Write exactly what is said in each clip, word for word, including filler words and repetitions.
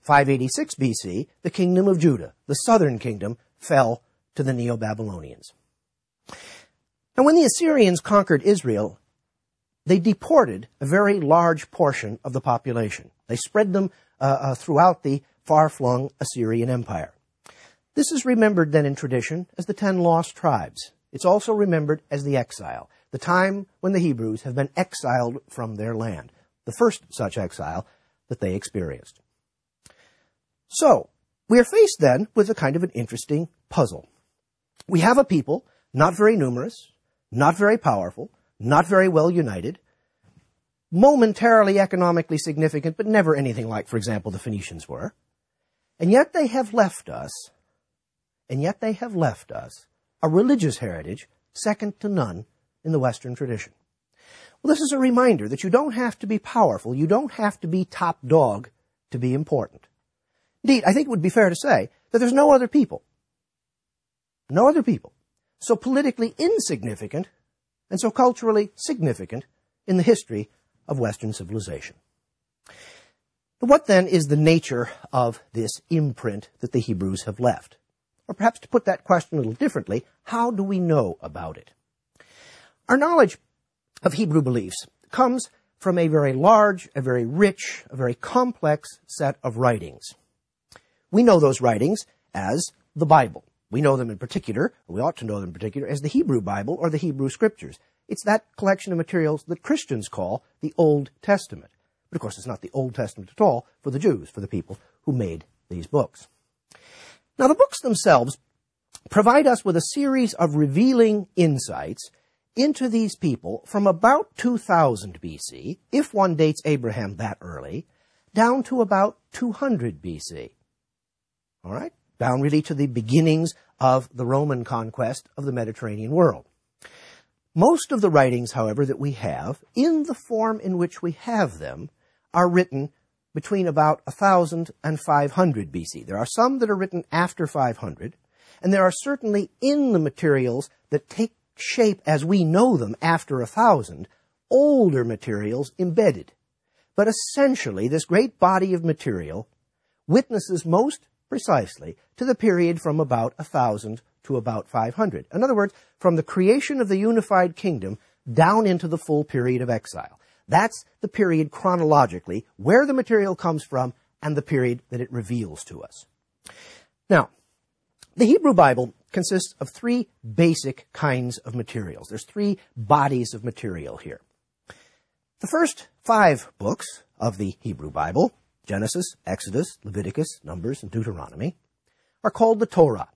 five eighty-six B C, the kingdom of Judah, the southern kingdom, fell to the Neo-Babylonians. And when the Assyrians conquered Israel, they deported a very large portion of the population. They spread them uh, uh, throughout the far-flung Assyrian Empire. This is remembered then in tradition as the ten lost tribes. It's also remembered as the exile, the time when the Hebrews have been exiled from their land, the first such exile that they experienced. So, we are faced then with a kind of an interesting puzzle. We have a people, not very numerous, not very powerful, not very well united, momentarily economically significant, but never anything like, for example, the Phoenicians were. And yet they have left us, and yet they have left us a religious heritage second to none in the Western tradition. Well, this is a reminder that you don't have to be powerful, you don't have to be top dog to be important. Indeed, I think it would be fair to say that there's no other people, no other people, so politically insignificant and so culturally significant in the history of Western civilization. But what then is the nature of this imprint that the Hebrews have left? Or perhaps to put that question a little differently, how do we know about it? Our knowledge of Hebrew beliefs comes from a very large, a very rich, a very complex set of writings. We know those writings as the Bible. We know them in particular, or we ought to know them in particular, as the Hebrew Bible or the Hebrew Scriptures. It's that collection of materials that Christians call the Old Testament. But of course, it's not the Old Testament at all for the Jews, for the people who made these books. Now, the books themselves provide us with a series of revealing insights into these people from about two thousand B C, if one dates Abraham that early, down to about two hundred B C. All right? Down really to the beginnings of the Roman conquest of the Mediterranean world. Most of the writings, however, that we have, in the form in which we have them, are written between about one thousand and five hundred B C. There are some that are written after five hundred, and there are certainly in the materials that take shape as we know them after one thousand, older materials embedded. But essentially, this great body of material witnesses most precisely to the period from about one thousand to about five hundred. In other words, from the creation of the unified kingdom down into the full period of exile. That's the period chronologically where the material comes from and the period that it reveals to us. Now, the Hebrew Bible consists of three basic kinds of materials. There's three bodies of material here. The first five books of the Hebrew Bible, Genesis, Exodus, Leviticus, Numbers, and Deuteronomy, are called the Torah.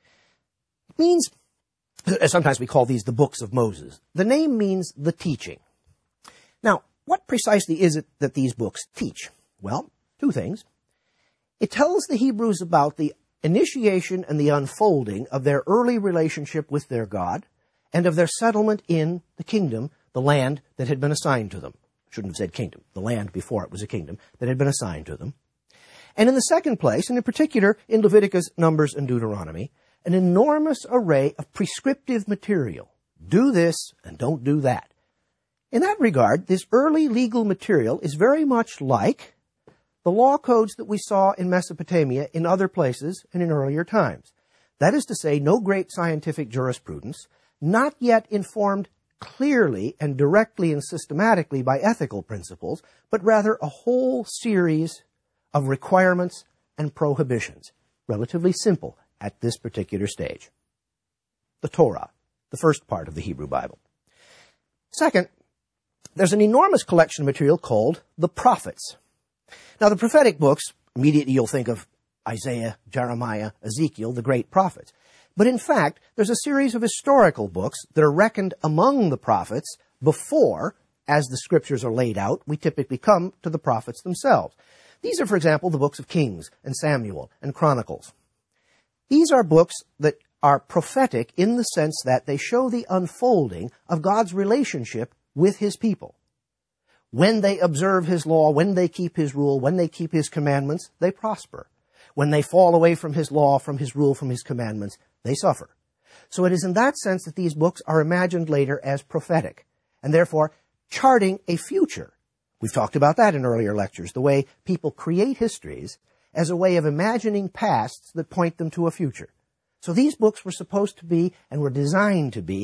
It means, sometimes we call these the books of Moses. The name means the teaching. Now, what precisely is it that these books teach? Well, two things. It tells the Hebrews about the initiation and the unfolding of their early relationship with their God and of their settlement in the kingdom, the land that had been assigned to them. I shouldn't have said kingdom, the land before it was a kingdom that had been assigned to them. And in the second place, and in particular in Leviticus, Numbers, and Deuteronomy, an enormous array of prescriptive material. Do this and don't do that. In that regard, this early legal material is very much like the law codes that we saw in Mesopotamia in other places and in earlier times. That is to say, no great scientific jurisprudence, not yet informed clearly and directly and systematically by ethical principles, but rather a whole series of requirements and prohibitions, relatively simple at this particular stage. The Torah, the first part of the Hebrew Bible. Second, there's an enormous collection of material called the prophets. Now, the prophetic books, immediately you'll think of Isaiah, Jeremiah, Ezekiel, the great prophets. But in fact, there's a series of historical books that are reckoned among the prophets before, as the scriptures are laid out, we typically come to the prophets themselves. These are, for example, the books of Kings and Samuel and Chronicles. These are books that are prophetic in the sense that they show the unfolding of God's relationship with his people. When they observe his law, when they keep his rule, when they keep his commandments, they prosper. When they fall away from his law, from his rule, from his commandments, they suffer. So it is in that sense that these books are imagined later as prophetic, and therefore charting a future. We've talked about that in earlier lectures, the way people create histories as a way of imagining pasts that point them to a future. So these books were supposed to be, and were designed to be,